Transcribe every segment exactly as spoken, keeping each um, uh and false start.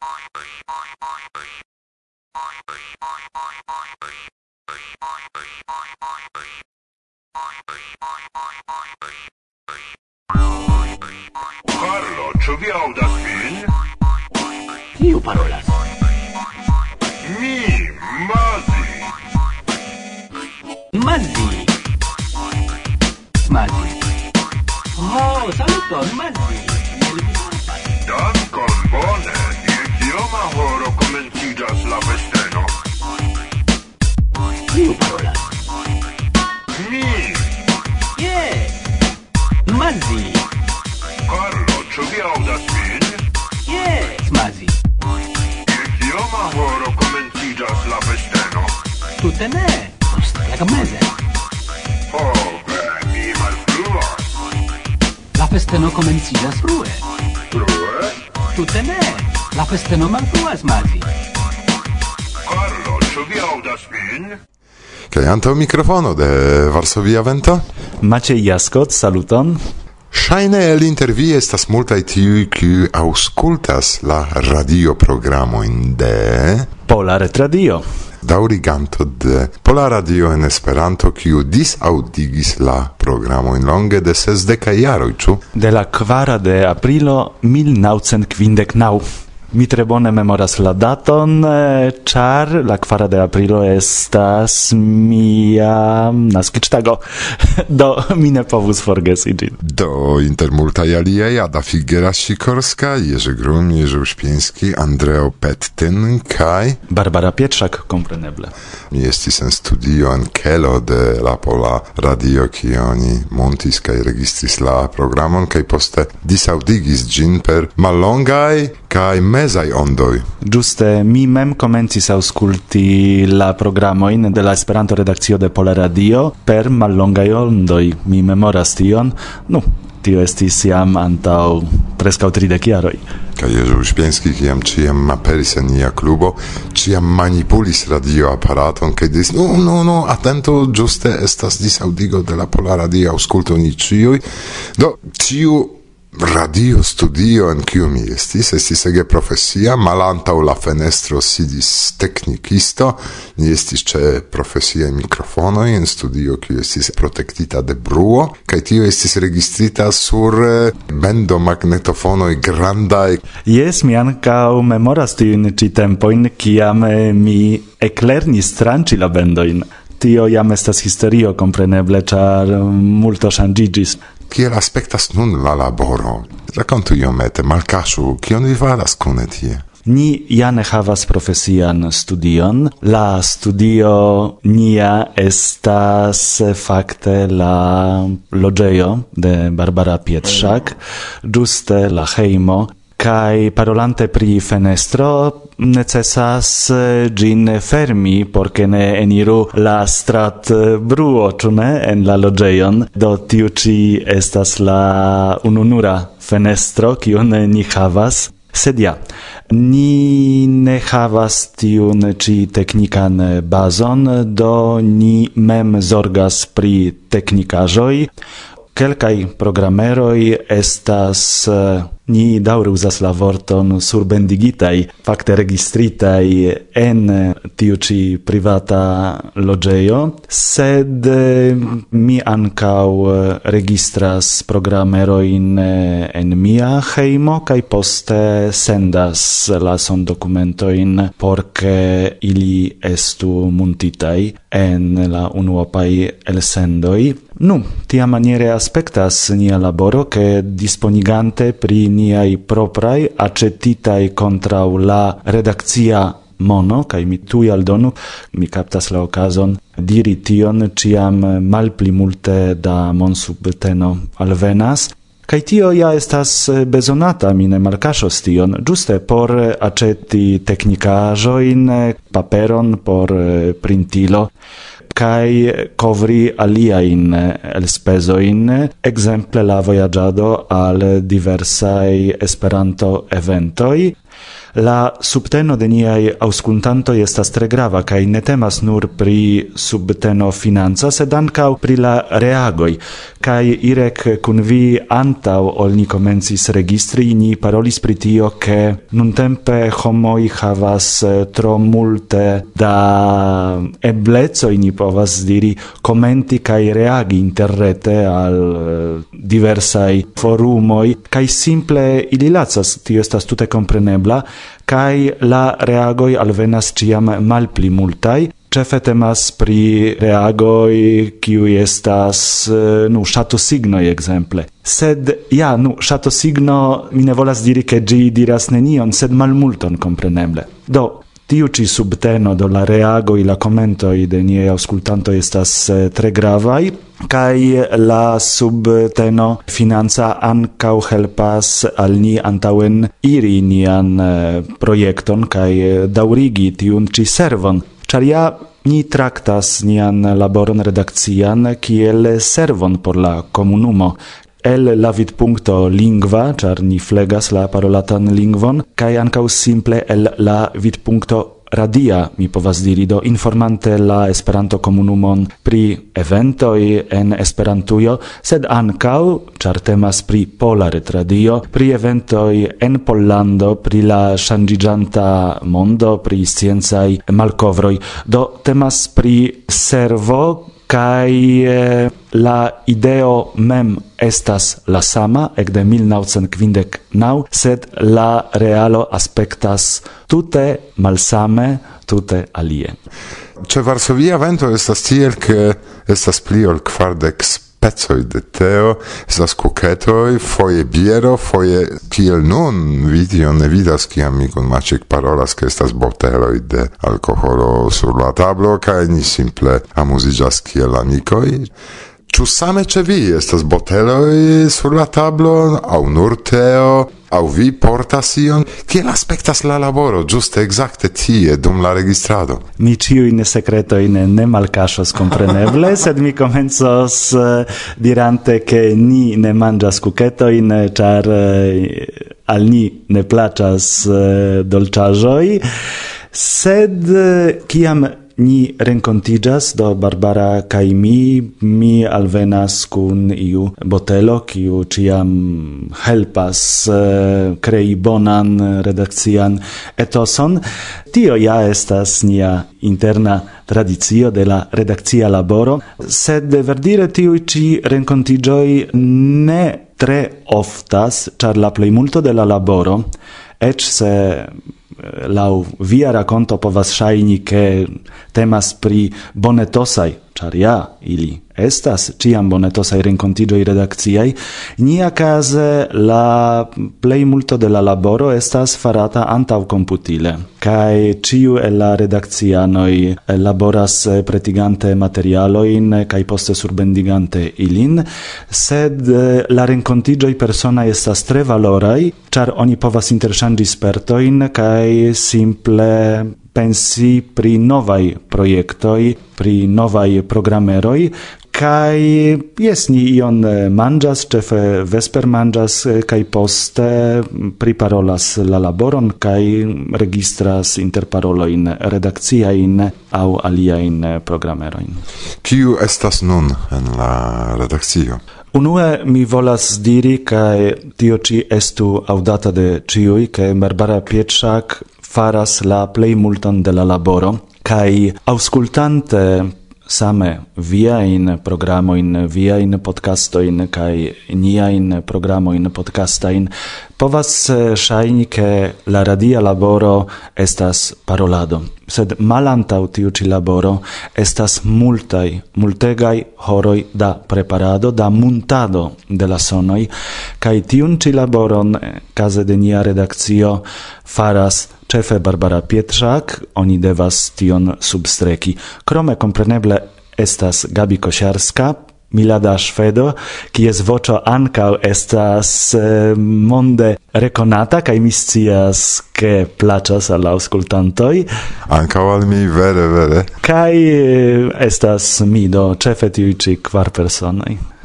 Carlo, ĉu vi aŭdas min? Kiu parolas? Mi, Mazi. Mazi. Mazi. Oh, saluton, Mazi. Dankon, bone. Je kioma horo komenciĝas la festeno? Kiu parolas? Mi. Yes. Mazi. Carlo, ĉu vi aŭdas min? Yes, Mazi. Je kioma horo komenciĝas la festeno? Tute ne. Post tagmeze. Oh, ve, mi malfruas. La festeno komenciĝas frue. Frue? Tute ne. La festeno malfruas, Mazi. Carlo, ĉu vi aŭdas min? Kaj antaŭ mikrofono de Varsovia Vento? Maciej Jaskot, saluton. Ŝajne el inter vi estas multaj tiuj, kiuj aŭskultas la radioprogramojn de Pola Retradio. daŭriganto de Pola Radio en Esperanto, kiu disaŭdigis la programojn longe de sesdekaj jaroj, ĉu? De la kvara de aprilo mil naŭcent kvindek naŭ. Mi tre bone memoras la daton, ĉar la kvara de aprilo estas mia naskiĝtago. Do mi ne povus forgesi ĝin. Do inter multaj aliaj Ada Figueras-Sikorska, Jerzy Grun, Jerzy Uśpiński, Andreo Pettin kaj Barbara Pietrzak, kompreneble. mi estis en studio en kelo de la Pola Radio, kie oni montis kaj registris la programon kaj poste disaŭdigis ĝin per mallongaj kaj mezaj ondoj. Ĝuste mi mem komencis aŭskulti la programojn de la Esperanto-redakcio de Pola Radio per mallongaj ondoj. Mi memoras tion. Nu, tio estis jam antaŭ preskaŭ tridek jaroj. Kaj Jerzy Uśpiński, kiam ĉiam aperis en nia klubo, ĉiam manipulis radioaparaton kaj diris: "No, no, no, atento, ĝuste estas disaŭdigo de la Pola Radio, aŭskultu ni ĉiuj." Do tiu radio studio en kiu mi estis, estis ege profesia, malantaŭ la fenestro sidis teknikisto, ni estis ĉe profesiaj mikrofonoj en studio kiu estis protektita de bruo, kaj tio estis registrita sur bendo magnetofonoj grandaj. Jes, mi ankaŭ memoras tiujn ĉi tempojn, kiam mi eklernis tranĉi la bendojn. Tio jam estas historio, kompreneble, ĉar multo ŝanĝiĝis. Kiel aspektas nun la laboro? Rakontu iomete, malkaŝu, kion vi faras kune tie? Ni ja ne havas profesian studion. La studio nia estas fakte la loĝejo de Barbara Pietrzak, ĝuste la hejmo. Kai parolante pri fenestro necesas gin fermi porque ne eniru la strat bruo, ĉu ne, en la loĝejon. Do tiu ĉi estas la ununura fenestro kiun ni havas. Sed ja, ni ne havas tiun ĉi teknikan bazon, do ni mem zorgas pri teknikaĵoj. Kelkaj programeroj estas, ni daŭre uzas la vorton, surbendigitaj, fakte registritaj en tiu ĉi privata loĝejo, sed mi ankaŭ registras programerojn en mia hejmo kaj poste sendas la sondokumentojn por ke ili estu muntitaj en la unuopaj elsendoj. Nu, tia maniere aspektas nia laboro, ke disponigante pri niaj propraj aĉetitaj kontraŭ la redakcia mono, kaj mi tuj aldonu, mi kaptas la okazon diri tion, ĉiam malpli multe da monsubteno alvenas, kaj tio ja estas bezonata, mi ne malkaŝos tion, ĝuste por aĉeti teknikaĵojn, paperon por printilo, kaj kovri aliajn elspezojn, ekzemple la vojaĝado al diversaj Esperanto-eventoj. La subteno de niaj aŭskultantoj estas tre grava kaj ne temas nur pri subteno financa, sed ankaŭ pri la reagoj. kai Irek kun vi antau ol ni komencis registri, ni parolis pri tio ke nuntempe homoi havas tro multe da ebleco, ni povas diri, komenti kai reagi interrete al diversai forumoi, kai simple ili lacas, tio estas tute komprenebla, kai la reagoi alvenas ciam malpli multai, cefe temas pri reagoi kiui estas nu ŝatosignoj ekzemple. Sed ja, nu ŝatosigno mi ne volas diri ke ĝi diras nenion, sed malmulton kompreneble. Do tiu ci subteno do la reagoi, la commentoi de niei auscultantoi estas tre gravaj, kai la subteno finanza ancau helpas al ni antauen iri nian projekton kai daurigi tiun ci servon. Char ja ni traktas nian laboron redakcian kiel servon por la komunumo. El la vidpunkto lingva, char ni flegas la parolatan lingvon, kai ancau simple el la vidpunkto radia, mi povas diri, do informante la Esperanto komunumon pri eventoi en Esperantujo, sed ancau, char temas pri pola retradio, pri eventoi en Pollando, pri la ŝanĝiĝanta mondo, pri sciencaj malkovroj. Do temas pri servo, kai eh, la ideo mem estas la sama ekde mil naŭcent kvindek naŭ, sed la realo aspektas tute malsame, tute alie. Ĉe Varsovia vento estas tiel ke estas pli ol kvardek specoj de teo, estas kuketoj, foje biero, foje kiel nun vi tion ne vidas, kiam mi kun Maciek parolas, ke estas boteloj de alkoholo sur la tablo, kaj ni simple amuziĝas kiel amikoj. Ĉu same ĉe vi estas boteloj sur la tablo, aŭ nur teo, aŭ vi portas ion? Kiel aspektas la laboro ĝuste ekzakte tie dum la registrado? Mi ĉiujn sekretojn ne malkaŝos kompreneble, sed mi komencos uh, dirante ke ni ne manĝas kuketojn, ĉar uh, al ni ne plaĉas uh, dolĉaĵoj, sed uh, kiam ni renkontiĝas, do Barbara kaj mi, mi alvenas kun iu botelo, kiu ĉiam helpas uh, krei bonan redakcian etoson. Tio ja estas nia interna tradicio de la redakcia laboro, sed verdire tiuj ĉi renkontiĝoj ne tre oftas, ĉar la plejmulto de la laboro, eĉ se lau via rakonto povas ŝajni ke temas pri bonetosaj, ĉar ja ili estas ĉiam bonetosaj renkontiĝoj redakciaj, niakaze la plejmulto de la laboro estas farata antaŭkomputile, kaj ĉiu el la redakcianoj laboras pretigante materialojn kaj poste surbendigante ilin, sed la renkontiĝoj personaj estas tre valoraj, ĉar oni povas interŝanĝi spertojn kaj simple pensi pri novaj projektoj, pri novaj programeroj, kaj jes ni ion manĝas, ĉefe vespermanĝas, kaj poste priparolas la laboron kaj registras interparolojn redakciajn aŭ aliajn programerojn. Kiu estas nun en la redakcio? Unue mi volas diri, kaj tio ĉi estu aŭdata de ĉiuj, ke Barbara Pietrzak faras la plej multon de la laboro, kaj aŭskultante same viajn programojn, viajn podcastojn kaj niajn programojn podcastajn, povas ŝajni, ke la radia laboro estas parolado. Sed malantaŭ tiu ĉi laboro estas multaj, multegaj horoj da preparado, da muntado de la sonoj, kaj tiun ĉi laboron kaze de nia redakcio faras ĉefe Barbara Pietrzak, oni devas tion substreki. Krome kompreneble estas Gabi Kosiarska, Milada Szwedo, kies voĉo ankaŭ estas eh, monde rekonata, kaj mi scias, ke plaĉas al la aŭskultantoj. Ankaŭ al mi, vere, vere. Kaj eh, estas mi, do ĉefe tiuj ĉi kvar personoj.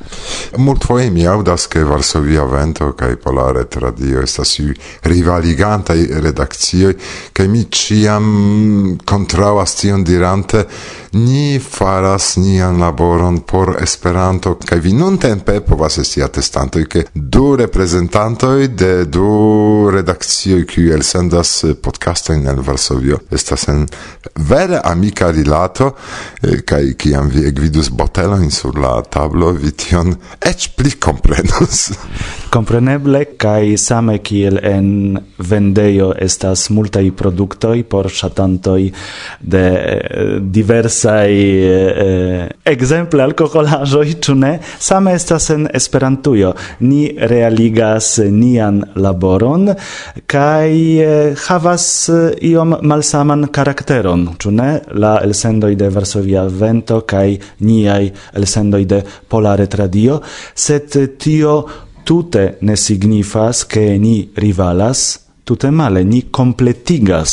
Multfoje mi aŭdas, ke Varsovia Vento kaj Pola Retradio estas iuj rivaligantaj redakcioj, kaj mi ĉiam kontraŭas tion dirante, ni faras nian laboron por Esperanto, kaj vi nuntempe povas esti atestantoj, ke du reprezentantoj de du redakcioj, kiuj elsendas podcastojn en Varsovio, estas en vere amika rilato, kaj kiam vi ekvidus botelojn sur la tablo, vi tion eĉ pli komprenus. Compreneble, kai same kiel en vendejo estas multaj produktoj por ŝatantoj de diversaj eh, ekzemple alkoholaĵoj, ĉu ne? Same estas en Esperantujo. Ni realigas nian laboron kaj eh, havas iom malsaman karakteron, ĉu ne? La elsendoj de Varsovia Vento kaj niaj elsendoj de Pola Retradio, sed tio tute ne signifas che ni rivalas, tute male, ni completigas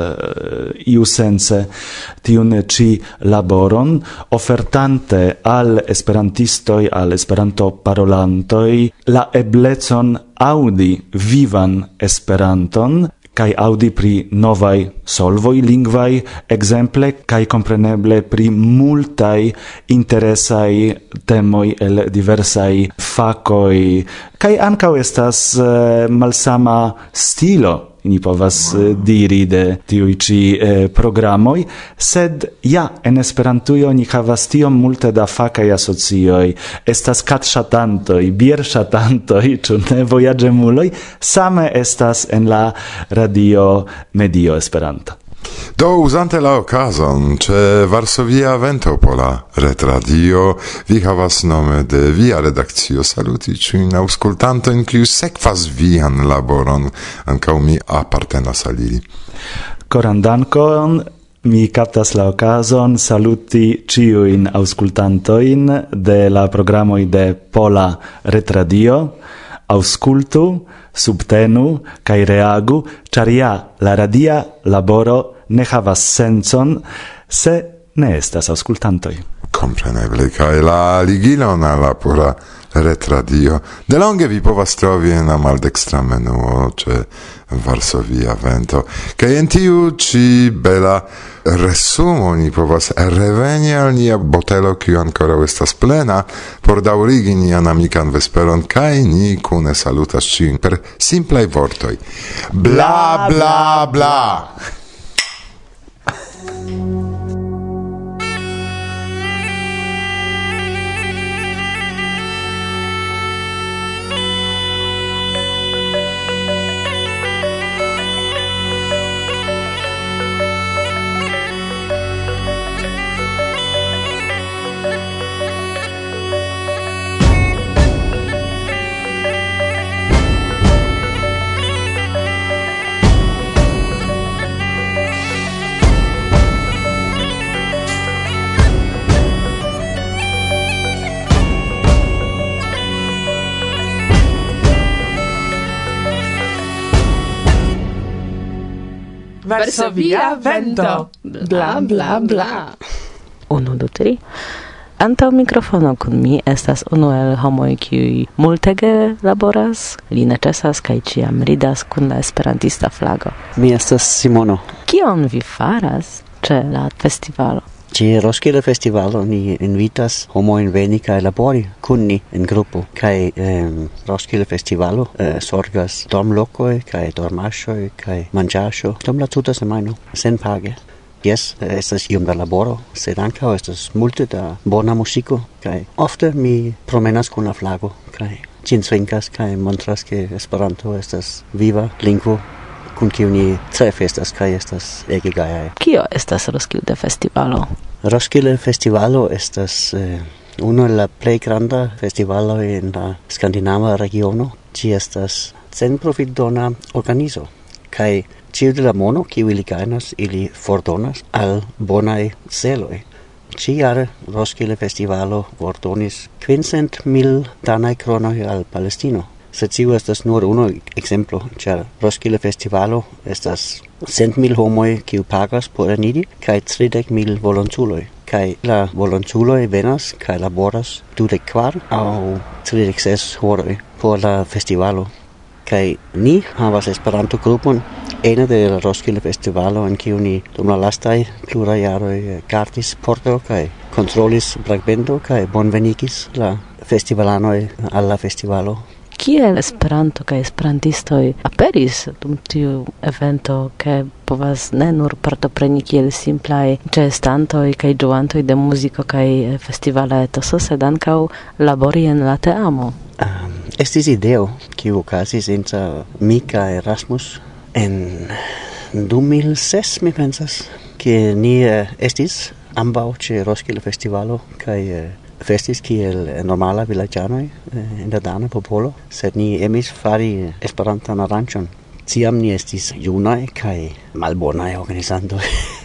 uh, iusense tiun ci laboron, ofertante al esperantistoi, al esperanto parolantoi, la eblecon audi vivan esperanton, kai audi pri novai solvoi lingvai, exemple, kai compreneble pri multai interesai temoi el diversai facoi, kai ancau estas uh, malsama stilo, ni povas uh, diri de tiui ci uh, programoi, sed ja, en Esperantujo ni havas tiom multe da facai asocioi, estas cat ŝatantoj, bier ŝatantoj, ĉu ne vojaĝemuloj, same estas en la radio medio Esperanta. Do, uzante la okazon, ĉe Varsovia Vento Pola Retradio, vi havas nome de via redakcio saluti ĉiujn aŭskultantojn, kiuj sekvas vian laboron, ankaŭ mi apartenas al ili. Koran dankon. Mi kaptas la okazon saluti ĉiujn aŭskultantojn de la programoj de Pola Retradio. Aŭskultu, subtenu kaj reagu, ĉar ja la radia laboro ne havas sencon, se ne estas aŭskultantoj. Compreneble, kaj la ligilon al la Pola Retradio. De longe vi povas trovi en la maldekstra menuo ĉe Varsovia Vento. Kaj en tiu ĉi bela resumo ni povas reveni al nia botelo, kiu ankoraŭ estas plena, por daŭrigi nian amikan vesperon, kaj ni kune salutas ĉiujn per simplaj vortoj. Bla, bla, bla! Varsovia Vento. Bla, bla, bla. Unu, du, tri. Antaŭ mikrofono kun mi estas unu el homoj kiuj multege laboras, li ne ĉesas kaj ĉiam ridas kun la esperantista flago. Mi estas Simono. Kion vi faras ĉe la festivalo? Ĉe Roskilde Festivalo ni invitas homojn veni kaj labori kun ni en grupo. Kaj eh, Roskilde Festivalo eh, sorgas dormlokoj kaj dormaĵoj kaj manĝaĵo dum la tuta semajno senpage. Yes, estas iom da laboro, sed ankaŭ estas multe da bona muziko, kaj ofte mi promenas kun la flago kaj ĝin svingas kaj montras ke Esperanto estas viva lingvo kun kiu ni tre festas kaj estas ege gajaj. Kio estas Roskilde Festivalo? Roskilde Festivalo estas eh, uno el la plej granda festivalo en la skandinava regiono. Ĝi estas senprofitdona organizo kaj ĉiu de la mono kiu ili gajnas ili fordonas al bonaj celoj. Ĉiujare Roskilde Festivalo fordonis kvindcent mil danaj kronoj al Palestino. Sed tiu estas nur unu ekzemplo, ĉar Roskilde Festivalo estas cent mil homoj kiu pagas por eniri kaj tridek mil volontuloj. kai la volontuloj venas kai laboras dudek kvar aŭ tridek ses horoj por la festivalo. Kai ni havas Esperanto-grupon ene de la Roskilde Festivalo en kiu ni dum la lastaj pluraj jaroj gardis pordo kaj kontrolis bragbendo kaj bonvenigis la festivalanoj al la festivalo. Kiel Esperanto kaj esperantistoj aperis dum tiu evento, ke povas ne nur partopreni kiel simplaj ĉeestantoj kaj ĝuantoj de muziko kaj festivala etoso, sed ankaŭ labori en la teamo? Um, estis ideo kiu okazis inter mi kaj Erasmus en du mil ses, mi pensas, ke ni uh, estis ambaŭ ĉe Roskilde Festivalo kaj uh, festis kiel normala vilaĝanoj uh, en la dana popolo, sed ni emis fari Esperantan aranĝon. Tiam ni estis junaj kaj malbonaj organizantoj.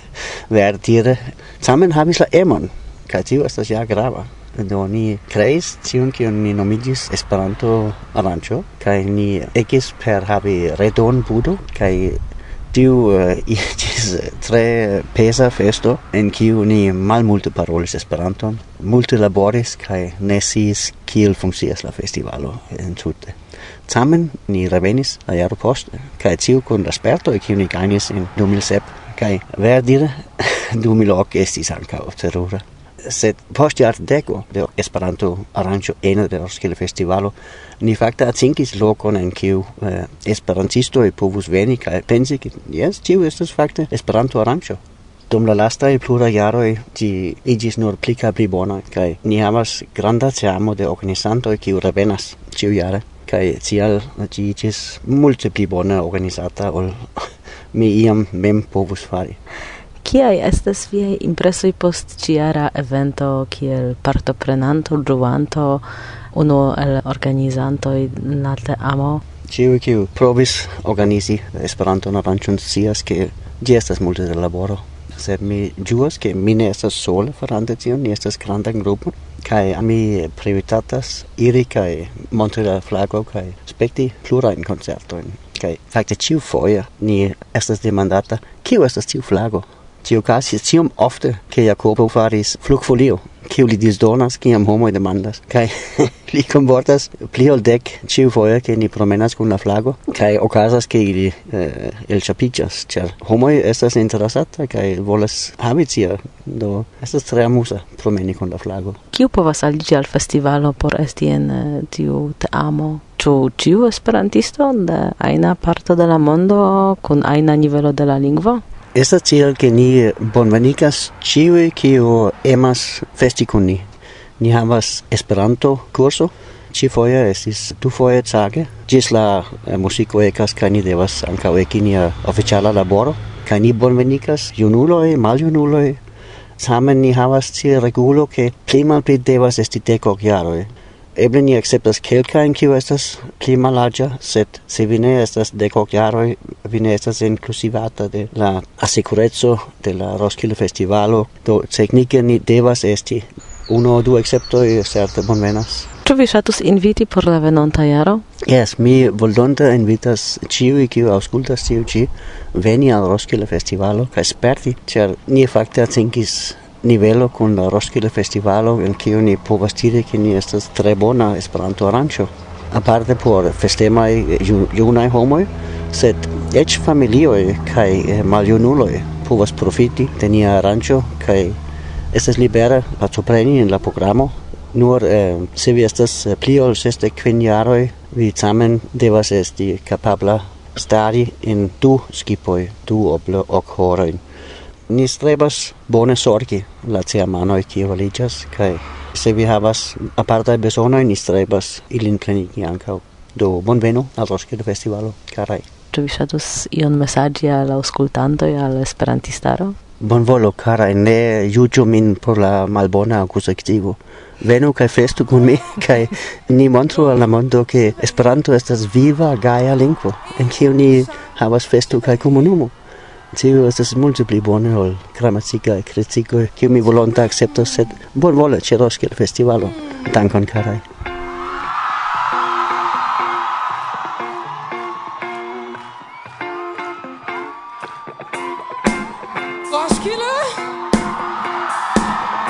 Verdire, tamen havis la emon, kaj tio estas ja grava. Do ni kreis tiun kiun ni nomigis Esperanto aranĝo, kaj ni ekis per havi redonbudo, kaj tiu uh, iĝis tre peza festo en kiu ni malmulte parolis Esperanton, multe laboris kaj ne sciis kiel funkcias la festivalo entute. Tamen ni revenis la jaro poste, kaj tiu kun la spertoj kiu ni gajnis en du mil sep, kaj verdire du mil ok estis ankaŭ terura. Sed post jardeko de Esperanto aranĝo ene de Roskilde Festivalo, ni fakte atingis lokon en kiu eh, esperantistoj povus veni kaj pensi, ke jes, tiu estas fakte Esperanto aranĝo. Dum la lastaj pluraj jaroj ĝi iĝis nur pli kaj pli bona, kaj ni havas granda teamo de organizantoj kiu revenas ĉiujare, kaj tial ĝi iĝis multe pli bone organizata ol mi iam mem povus fari. Kiaj estas viaj impresoj post ĉiara evento kiel partoprenanto, ĝuanto, unu el organizantoj la teamo? Ĉiuj kiu provis organizi Esperanton aranĝon scias ke ĝi estas multe de laboro. Sed mi ĝuas ke mi ne estas sole farante tion, ni estas granda grupo, kaj mi prioritatas iri kaj montri la flago kaj spekti plurajn koncertojn. Kaj fakte ĉiufoje ni estas demandata, kiu estas tiu flago? Tio okazis tiom ofte, ke Jakobo faris flugfolio, kiu li disdonas kiam homoj demandas, kaj li kunportas pli ol dek ĉiufoje, ke ni promenas kun la flago, kaj okazas, ke ili eh, elĉapiĝas, ĉar homoj estas interesataj kaj volas havi tion, do estas tre amuza promeni kun la flago. Kiu povas aliĝi al festivalo por esti en uh, tiu teamo? Ĉu ĉiu esperantisto de ajna parto de la mondo kun ajna nivelo de la lingvo? Estas tiel ke ni bonvenigas ĉiuj kiu emas festi kun ni. Ni havas Esperanto-kurso, ĉifoje estis dufoje tage, ĝis la eh, muziko ekas kaj ni devas ankaŭ eki nia oficiala laboro, kaj ni bonvenigas junuloj, maljunuloj. Tamen ni havas tie regulo ke pli malpli devas esti dek ok jaroj. Eble ni akceptas kelkajn kiu estas pli malaĝa, sed se vi ne estas dek ok jaroj, vi ne estas inkluzivata de la asekureco de la Roskilde Festivalo, do teknike ni devas esti unu aŭ du akceptoj certe bonvenas. Ĉu vi ŝatus inviti por la venonta jaro? Yes, mi volonte invitas ĉiuj kiu aŭskultas tiu ĉi veni al Roskilde Festivalo kaj sperti, ĉar ni fakte atingis nivelo kun la Roskilde Festivalo en kiu ni povas diri ke ni estas tre bona Esperanto aranĝo. Aparte por festemaj junaj homoj, sed eĉ familioj kaj maljunuloj povas profiti de nia aranĝo kaj estas libera partopreni en la programo. Nur eh, se vi estas pli ol sesdek kvin jaroj, vi tamen devas esti kapabla stari en du skipoj, du oble ok horojn. Ni strebas bone sorgi la teamanoj kiu aliĝas, kaj se vi havas apartaj bezonoj, ni strebas ilin plenigi ankaŭ. Do bonvenu al Roskilde Festivalo, karaj. Ĉu vi ŝatus ion mesaĝi al aŭskultantoj, al esperantistaro? Bonvolu, karaj, ne juĝu min por la malbona akuzativo. Venu kaj festu kun mi, kaj ni montru al la mondo ke Esperanto estas viva, gaja lingvo, en kiu ni havas festu kaj komunumo. Tio estas multe pli bone ol gramatikaj kritikoj, kiu mi volonte akceptos, sed bonvole ĉe Roskilde Festivalo. Dankon, karaj. Roskilde!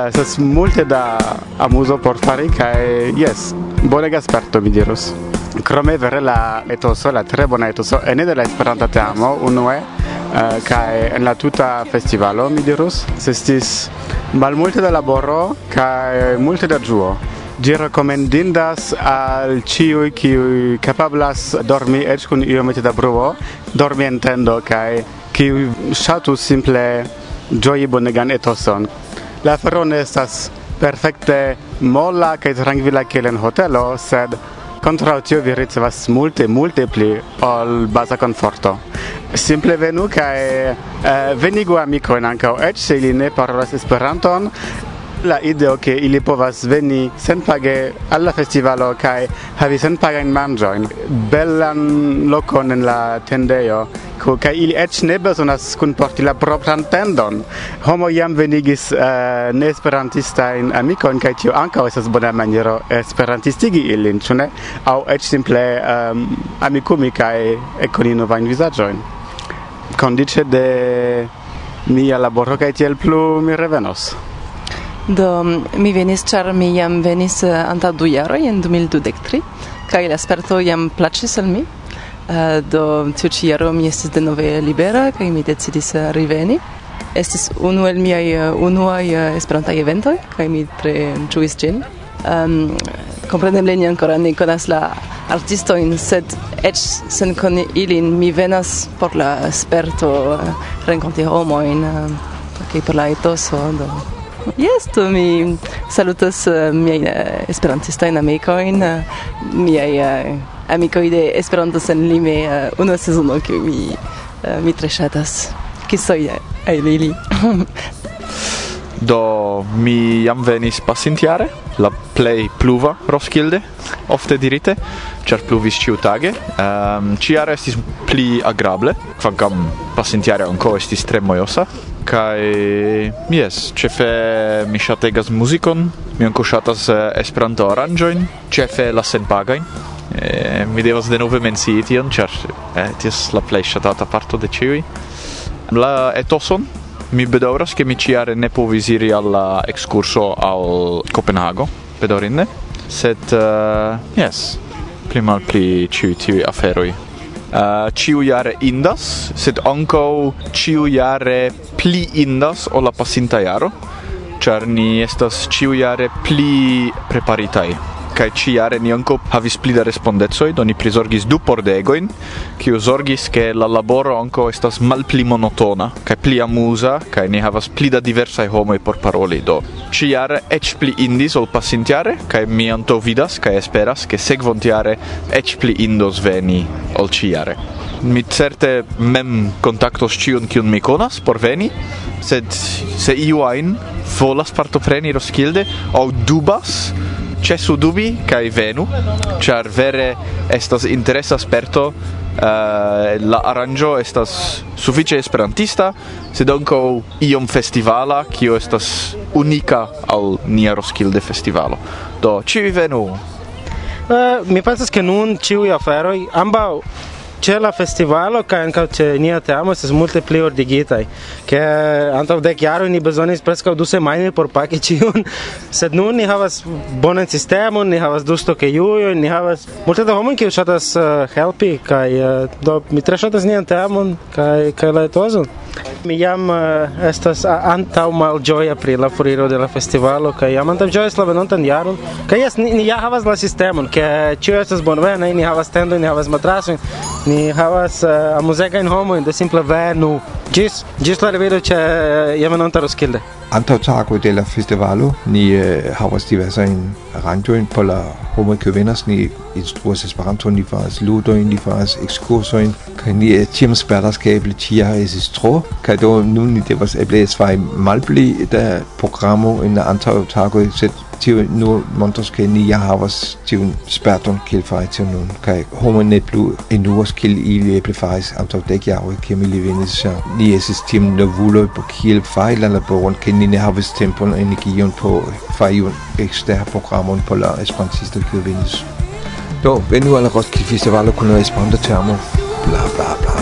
estas multe da amuso por fari kaj yes, bonega sperto mi dirus. Krome vere la etoso, la tre bona etoso, ene de la Esperanta teamo, unue, uh, kaj en la tuta festivalo, mi dirus, estis malmulte da laboro kaj multe da ĝuo. Ĝi rekomendindas al ĉiuj, kiuj kapablas dormi eĉ kun iomete da bruo, dormi en tendo kaj kiuj ŝatus simple ĝoji bonegan etoson. La afero ne estas perfekte mola kaj trankvila kiel en hotelo, sed kontraŭ tio vi ricevas multe, multe pli ol baza komforto. Simple venu kaj eh, venigu amikojn ankaŭ, eĉ se ili ne parolas Esperanton. La ideo che ili povas veni senpage alla festivalo kaj havi senpagajn manĝojn, belan lokon en la tendejo, kaj ili eĉ ne bezonas kunporti la propran tendon. Homo jam venigis uh, neesperantistajn amikojn, kaj tio ankaŭ estas bona maniero esperantistigi ilin, ĉu ne? Aŭ eĉ simple um, amikumi kaj ekkoni novajn vizaĝojn. Kondiĉe de mia laboro kaj tiel plu mi revenos. Do mi venis, ĉar mi jam venis uh, antaŭ du jaroj en du mil dudek tri, kaj la sperto jam plaĉis al mi. Uh, do tiu ĉi jaro mi estis denove libera kaj mi decidis uh, reveni. Estis unu el miaj uh, unuaj uh, esperantaj eventoj kaj mi tre ĝuis ĝin. Um, kompreneble ni ankoraŭ ne konas la artistojn, sed eĉ sen koni ilin mi venas por la sperto uh, renkonti homojn uh, kaj por la etoso. Do yes, do mi salutas uh, miaj uh, esperantistajn amikojn, uh, miaj uh, amikoj de Esperanto sen lime, uh, unu sezono kiu mi uh, mi tre ŝatas. Kisoj al ili. Do mi jam venis pasintjare, la plej pluva Roskilde, ofte dirite, ĉar pluvis ĉiutage. Um, ĉiare estis pli agrable, kvankam pasintjare ankaŭ estis tre mojosa. Kaj yes, ĉefe mi ŝategas muzikon, mi ankaŭ ŝatas uh, Esperanto aranĝojn, ĉefe la senpagajn. Eh, mi devas denove mencii tion, ĉar eh, ties la plej ŝatata parto de ĉiuj. La etoson mi bedaŭras, ke mi ĉiare ne povis iri al la ekskurso al Kopenhago, bedaŭrinde, sed uh, yes, pli malpli ĉiuj tiuj aferoj. Uh, ĉiujare indas, sed ankaŭ ĉiujare pli indas ol la pasinta jaro, ĉar ni estas ĉiujare pli preparitaj. Kaj ĉiujare ni ankaŭ havis pli da respondecoj, do ni prizorgis du pordegojn, kiu zorgis ke la laboro ankaŭ estas malpli monotona kaj pli amuza, kaj ni havas pli da diversaj homoj por paroli. Do ĉiujare eĉ pli indis ol pasintjare, kaj mi antaŭvidas kaj esperas, ke sekvontjare eĉ pli indos veni ol ĉiujare. Mi certe mem kontaktos ĉiun, kiun mi konas, por veni, sed se iu ajn volas partopreni Roskilde aŭ dubas, ĉesu dubi kaj venu, ĉar vere estas interesa sperto. Uh, la aranĝo estas sufiĉe esperantista, sed ankaŭ iom festivala, kio estas unika al nia Roskilde festivalo. Do ĉiuj venu. Uh, mi pensas ke nun ĉiuj aferoj ambaŭ ĉe la festivalo kaj ankaŭ ĉe nia teamo estas multe pli ordigitaj, ke antaŭ dek jaroj ni bezonis preskaŭ du semajnoj por paki ĉiun, sed nun ni havas bonan sistemon, ni havas du stokejujojn, ni havas multe da homoj kiuj ŝatas uh, helpi, kaj uh, do mi tre ŝatas nian teamon kaj kaj la etozon. Mi jam uh, estas antaŭ malĝoja pri la foriro de la festivalo, kaj jam antaŭĝojas la venontan jaron, kaj jes, ni, ni ja havas la sistemon, ke ĉiuj estas bonvenaj, ni havas tendojn, ni havas matrasojn, ni havas uh, amuzegajn homojn, de simple venu. Ĝis ĝis la revido ĉe uh, venonta Roskilde. Antaŭ tago de la festivalo ni uh, havas diversajn aranĝojn por la homoj kiuj venas, ni instruas Esperanton, ni faras ludojn, ni faras ekskursojn, kaj ni tiam speras, ke eble ĉiujare estis tro, kaj do nun ni devas eble fari malpli da programo en la antaŭ tagoj, sed tio nur montras, ke ni ja havas tiun sperton kiel fari tion nun, kaj homoj ne plu enuas kiel ili eble faris antaŭ dek jaroj, kiam ili venis. Ni estis tiam nervuloj por kiel fari la laboron, ke ni ne havis tempon energion por fari iun ekstera programon por la esperantistoj kiuj venis. Do, venu al la Roskilde Festivalo kun la Esperanta teamo, bla bla bla.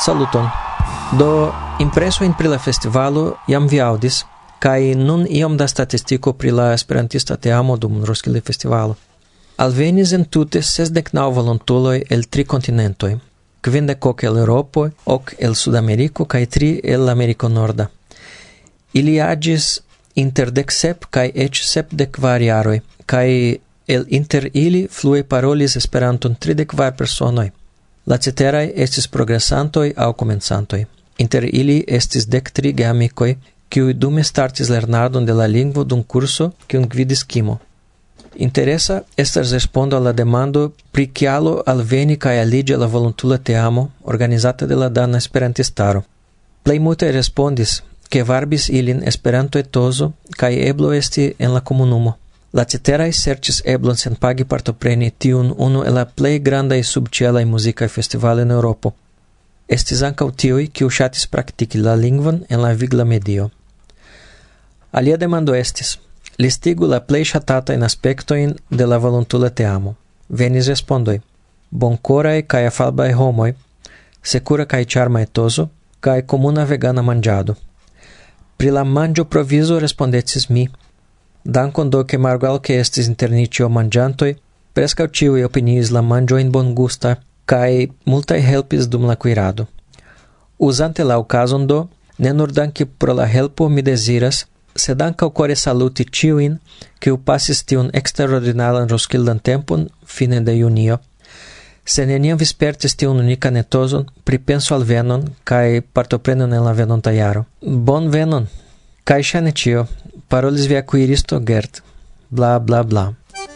Saluton. Do impreso in pri la festivalo jam vi audis, kai nun iom da statistiko pri la esperantista teamo dum Roskilde Festivalo. Alvenis en tute sesdek naŭ volontuloj el tri kontinentoj, kvindek ok el Eŭropo, ok el Sudameriko kaj tri el Ameriko Norda. Ili aĝis inter dek sep kaj eĉ sepdek kvar jaroj, kaj el inter ili flue parolis Esperanton tridek kvar personoj. La ceteraj estis progresantoj aŭ komencantoj. Inter ili estis dek tri geamikoj, kiuj dume startis lernadon de la lingvo dum kurso kiun gvidis Kimo. Interesa estas respondo al la demando pri kialo alveni kaj aliĝi la volontula teamo organizata de la dana esperantistaro. Plej multaj respondis, ke varbis ilin Esperanto-etozo kaj eblo esti en la komunumo. La ceteraj serĉis eblon senpagi partopreni tiun unu el la plej grandaj subĉielaj muzikaj festivaloj en Eŭropo. Estis ankaŭ tiuj, kiu ŝatis praktiki la lingvon en la vigla medio. Alia demando estis: listigu la plej ŝatatajn aspektojn de la volontula teamo. Venis respondoj: bonkoraj kaj afabaj homoj, sekura kaj ĉarma etozo, kaj komuna vegana manĝado. Pri la manĝo provizo respondecis mi. Dankon do ke malgraŭ ke estis inter ni ĉio manĝantoj, preskaŭ ĉiuj opiniis la manĝojn bongusta, kaj multaj helpis dum la kuirado. Uzante la okazon do, ne nur danki pro la helpo mi deziras, sed ankaŭ kore saluti ĉiujn, kiuj pasis tiun eksterordinaran Roskildan tempon fine de junio. Se neniam vi spertis tiun unikan etozon, pripensu alvenon kaj partoprenon en la venonta jaro. Bon venon! Kaj ŝajne ĉio, parolis via kuiristo Gert. Bla bla bla.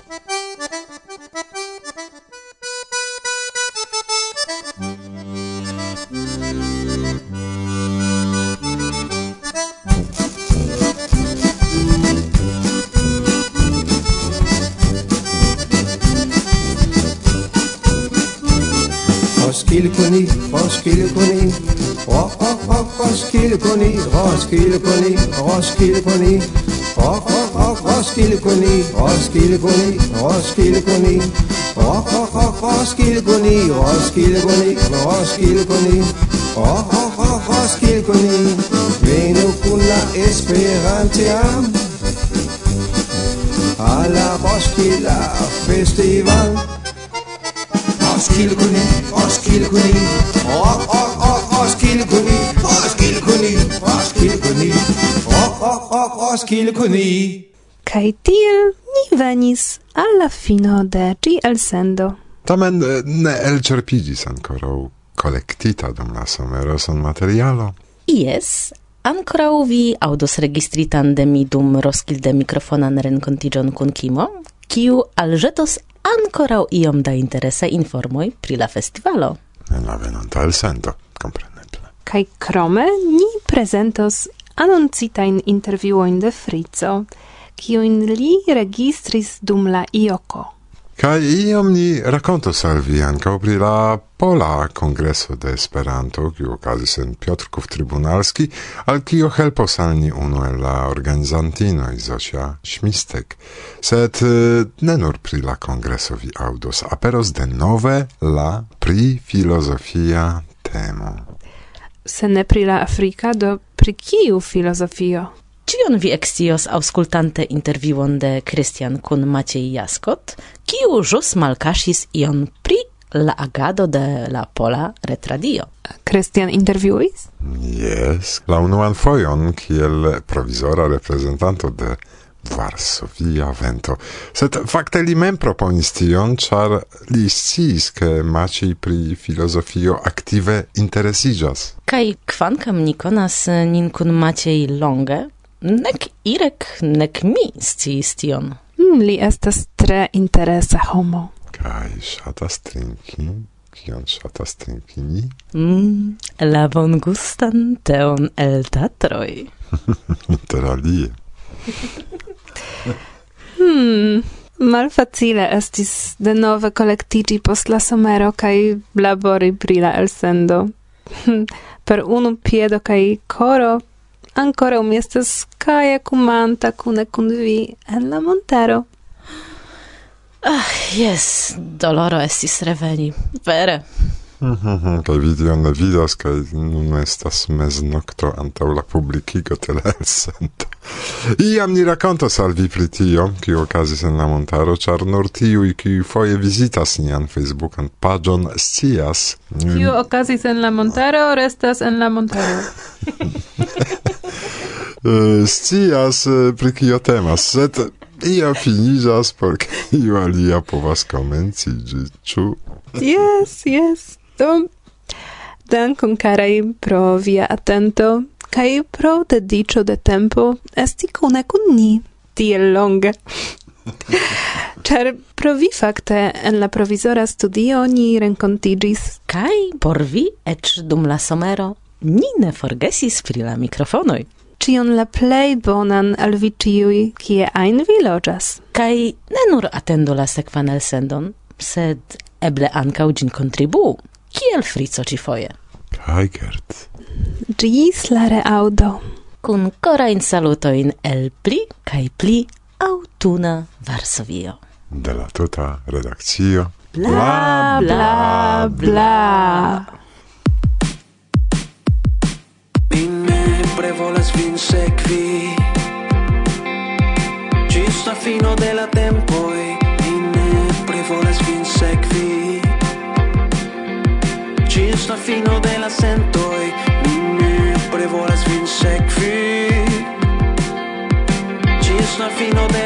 Roskilde Pony, Roskilde Pony, rock, rock, rock, Roskilde Pony, Roskilde Pony, Roskilde Pony, rock, rock, rock, Roskilde Pony, Roskilde Pony, Roskilde Pony, rock, rock, rock, Roskilde Pony, Roskilde Pony, Roskilde Pony, rock, rock, rock, Roskilde Pony, venu kun la Esperantiam, a la Roskilde Festival. Roskilde Pony, Roskilde Pony, rock, rock, rock, Roskilde Pony, Roskilde Pony, Roskilde Pony, rock, rock, rock, Roskilde Pony. Kaj tiel ni venis al la fino de ĝi elsendo. Tamen ne elĉerpiĝis ankoraŭ kolektita dum la somero sonmaterialo. Yes, ankoraŭ vi aŭdos registritan de mi dum Roskilde mikrofonan renkontiĝon kun Kimo, kiu alĵetos ankoraŭ iom da interesa informoj pri la festivalo. En la venonta elsendo, kompreneble. Kaj krome ni prezentos anoncitajn intervjuojn de Frico, kiujn li registris dum la I O C O. Kaj iom ni rakontos al vi ankaŭ pri la Pola Kongreso de Esperanto, kiu okazis en Piotrków Trybunalski, al kio helpos al ni unu el la organizantinoj, Zosia Śmistek. Sed ne nur pri la kongreso vi aŭdos, aperos denove la pri filozofia temo. Se ne pri la Afrika, do pri kiu filozofio? Ĉion vi ekscios aŭskultante intervjuon de Christian kun Maciej Jaskot, kiu ĵus malkaŝis ion pri la agado de la Pola Retradio. Christian intervjuis? Yes, la unuan fojon kiel provizora reprezentanto de Varsovia Vento. Sed fakte li mem proponis tion, ĉar li sciis, ke Maciej pri filozofio aktive interesiĝas. Kaj kvankam ni konas nin kun Maciej longe, nek Irek, nek mi sciis tion. Mm, li estas tre interesa homo. Kaj ŝatas trinki? Kion ŝatas trinki ni? Mm, la bongustan teon el Tatroj. Inter alie. Hmm, malfacile estis denove kolektiĝi post la somero kaj labori pri la elsendo. Per unu piedo kaj koro ancora mi estas kaja kumanta kune kun vi en la montero. Ah, yes, doloro estis reveni, vere. Mhm, kaj video ne vidas, kaj nun estas meznokto antaŭ la publikigo de la elsendo. Iam ni rakontos al vi pri tio, kio okazis en la montaro, ĉar nur tiuj, kiuj foje vizitas nian Facebookan paĝon, scias. Kio okazis en la montaro, restas en la montaro. Scias pri kio temas, sed io finiĝas por kiu alia povas komenciĝi, ĉu? Yes, yes. Do, dankon carai pro via attento, kai pro dedicio de tempo esti kune kun ni tiel longe. Char pro vi fakte en la provizora studio ni renkontigis. Kai por vi, ecz dum la somero, ni ne forgesis pri la mikrofonoj. Cion la plej bonan al vi ciui, kie ajn vi loĝas. Kai ne nur atendu la sekvan elsendon, sed eble ankaŭ ĝin kontribuu, kiel Frico ĉifoje. Kaj Gert. Ĝis la reaŭdo. Kun korajn salutojn el pli kaj pli aŭtuna Varsovio. De la tuta redakcio. Bla, bla, bla. Mi nepre volas vin sekvi ĝis la fino de la tempoj. Mi nepre volas vin sekvi ĝis la fino de la sentoj. Mi nepre volas vin sekvi ĝis la fino de